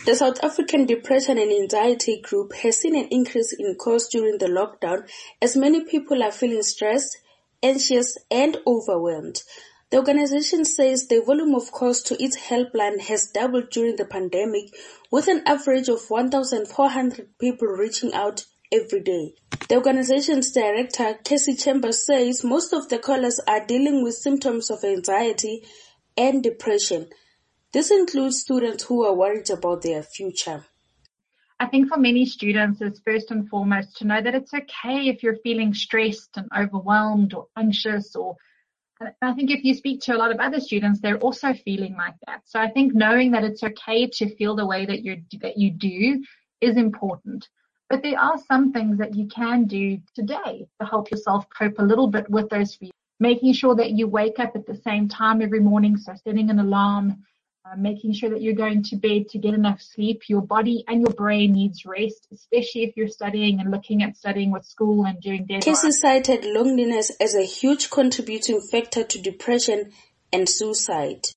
The South African Depression and Anxiety Group has seen an increase in calls during the lockdown as many people are feeling stressed, anxious, and overwhelmed. The organization says the volume of calls to its helpline has doubled during the pandemic, with an average of 1,400 people reaching out every day. The organization's director, Casey Chambers, says most of the callers are dealing with symptoms of anxiety and depression. This includes students who are worried about their future. I think for many students, it's first and foremost to know that it's okay if you're feeling stressed and overwhelmed or anxious, and I think if you speak to a lot of other students, they're also feeling like that. So I think knowing that it's okay to feel the way that you do is important. But there are some things that you can do today to help yourself cope a little bit with those feelings. Making sure that you wake up at the same time every morning, so setting an alarm, making sure that you're going to bed to get enough sleep. Your body and your brain needs rest, especially if you're studying and looking at studying with school and doing deadlines. Casey cited loneliness as a huge contributing factor to depression and suicide.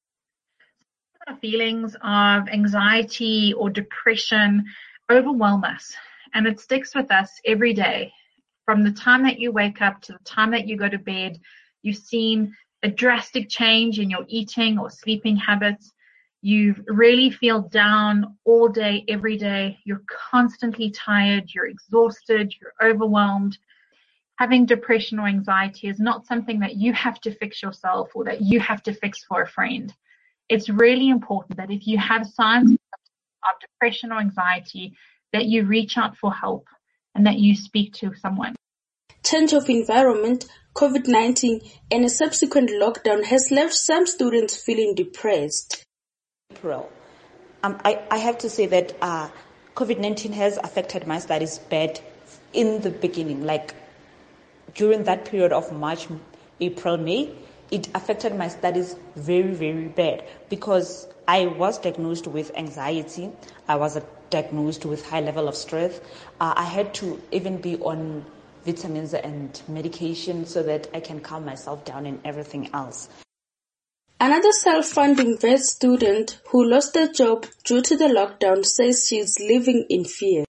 Feelings of anxiety or depression overwhelm us, and it sticks with us every day. From the time that you wake up to the time that you go to bed, you've seen a drastic change in your eating or sleeping habits. You really feel down all day, every day. You're constantly tired. You're exhausted. You're overwhelmed. Having depression or anxiety is not something that you have to fix yourself or that you have to fix for a friend. It's really important that if you have signs of depression or anxiety, that you reach out for help and that you speak to someone. Change of environment, COVID-19, and a subsequent lockdown has left some students feeling depressed. April. I have to say that COVID-19 has affected my studies bad in the beginning. Like during that period of March, April, May, it affected my studies very, very bad because I was diagnosed with anxiety. I was diagnosed with high level of stress. I had to even be on vitamins and medication so that I can calm myself down and everything else. Another self-funding vet student who lost her job due to the lockdown says she is living in fear.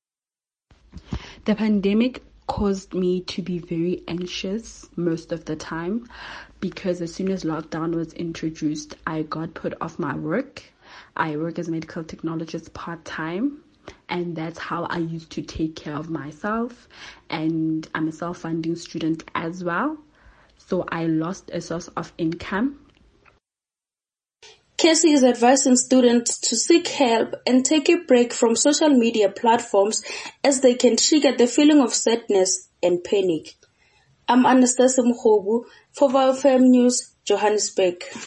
The pandemic caused me to be very anxious most of the time because as soon as lockdown was introduced, I got put off my work. I work as a medical technologist part-time, and that's how I used to take care of myself. And I'm a self-funding student as well, so I lost a source of income. Casey is advising students to seek help and take a break from social media platforms as they can trigger the feeling of sadness and panic. I'm Anastasia Mkhobu for VOW FM News, Johannesburg.